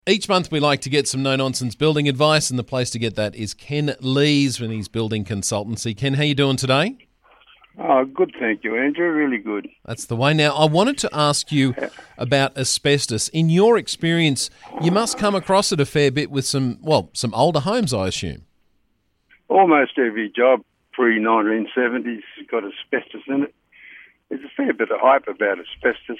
Each month we like to get some no-nonsense building advice, and the place to get that is Ken Lees when he's building consultancy. Ken, how you doing today? Oh, good, thank you, Andrew. Really good. That's the way. Now, I wanted to ask you about asbestos. In your experience, you must come across it a fair bit with some older homes, I assume. Almost every job pre-1970s has got asbestos in it. There's a fair bit of hype about asbestos.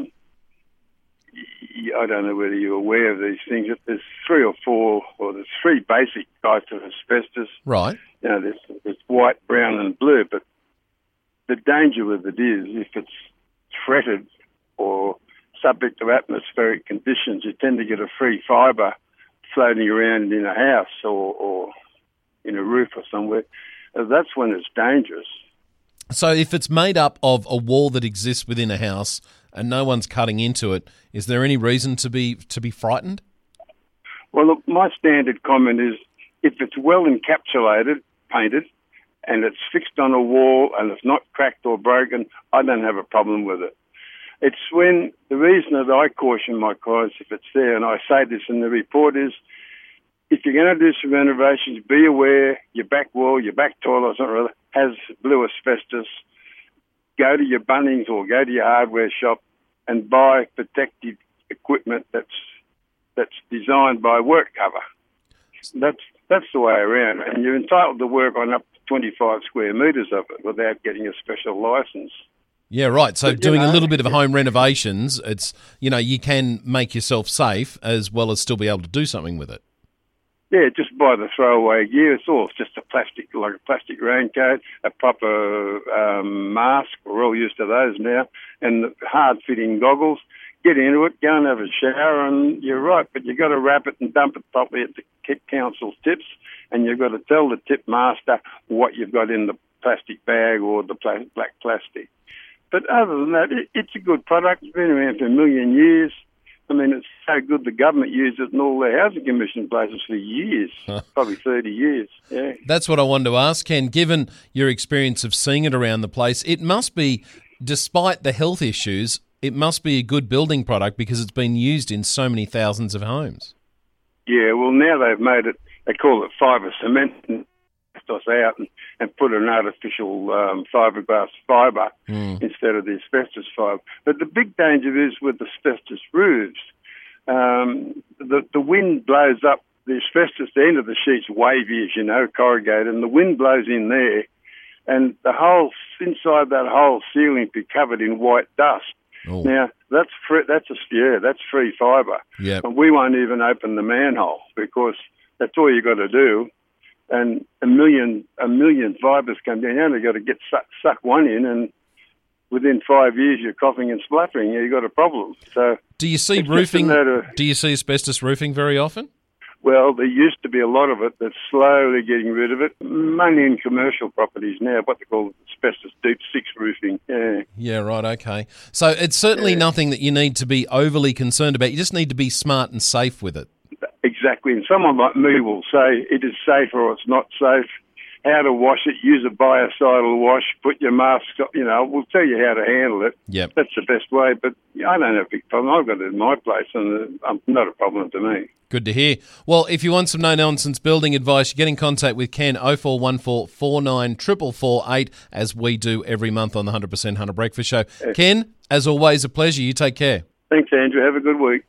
I don't know whether you're aware of these things. There's there's three basic types of asbestos. Right. You know, there's white, brown and blue, but the danger with it is if it's fretted or subject to atmospheric conditions, you tend to get a free fibre floating around in a house or in a roof or somewhere. That's when it's dangerous. So if it's made up of a wall that exists within a house and no one's cutting into it, is there any reason to be frightened? Well, look, my standard comment is if it's well encapsulated, painted, and it's fixed on a wall and it's not cracked or broken, I don't have a problem with it. It's when the reason that I caution my clients if it's there, and I say this in the report, is if you're going to do some renovations, be aware your back wall, your back toilet, or something has blue asbestos. Go to your Bunnings or go to your hardware shop and buy protective equipment that's designed by Work Cover. That's the way around, and you're entitled to work on up to 25 square metres of it without getting a special licence. Yeah, right. So doing a little bit of home renovations, it's you can make yourself safe as well as still be able to do something with it. Yeah, just buy the throwaway gear. It's all just a plastic raincoat, a proper mask. We're all used to those now, and the hard-fitting goggles. Get into it, go and have a shower, and you're right. But you've got to wrap it and dump it properly at the council's tips, and you've got to tell the tip master what you've got in the plastic bag or the black plastic. But other than that, it's a good product. It's been around for a million years. I mean, it's so good the government used it in all their housing commission places for years, probably 30 years. Yeah. That's what I wanted to ask, Ken. Given your experience of seeing it around the place, it must be, despite the health issues, it must be a good building product because it's been used in so many thousands of homes. Yeah, well, now they've made it, they call it fibre cement, and us out and put an artificial fiberglass fibre instead of the asbestos fibre. But the big danger is with asbestos roofs. The wind blows up the asbestos, the end of the sheet's wavy, as you know, corrugated, and the wind blows in there, and the whole inside that whole ceiling be covered in white dust. Oh. Now that's free fibre. Yep. And we won't even open the manhole because that's all you got to do. And a million fibres come down. You only got to get suck one in, and within 5 years you're coughing and spluttering. You've got a problem. So do you see roofing? Do you see asbestos roofing very often? Well, there used to be a lot of it. They're slowly getting rid of it. Mainly in commercial properties now, what they call asbestos deep six roofing. Yeah. Yeah, right, okay. So it's certainly nothing that you need to be overly concerned about. You just need to be smart and safe with it. Exactly. And someone like me will say it is safe or it's not safe. How to wash it, use a biocidal wash, put your mask on, we'll tell you how to handle it. Yep. That's the best way. But I don't have a big problem. I've got it in my place and not a problem to me. Good to hear. Well, if you want some no-nonsense building advice, you get in contact with Ken, 0414 49 448, as we do every month on the 100% Hunter Breakfast Show. Ken, as always, a pleasure. You take care. Thanks, Andrew. Have a good week.